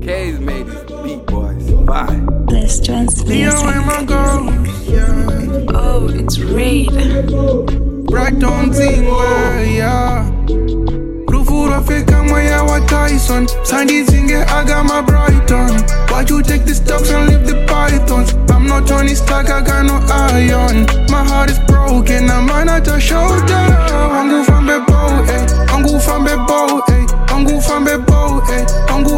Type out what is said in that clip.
K's made these beat boys. Bye. Let's translate. Oh, it's Raid. Brighton team, yeah. Rufura feka moya wa Tyson. Sandy Zinge, I got my Brighton. Why you take the stocks and leave the pythons? I'm not Tony Stark, I got no iron. My heart is broken, I'm at your shoulder. Angu from Bebo, eh. Angu from Bebo, eh. Angu from Bebo, eh. Angu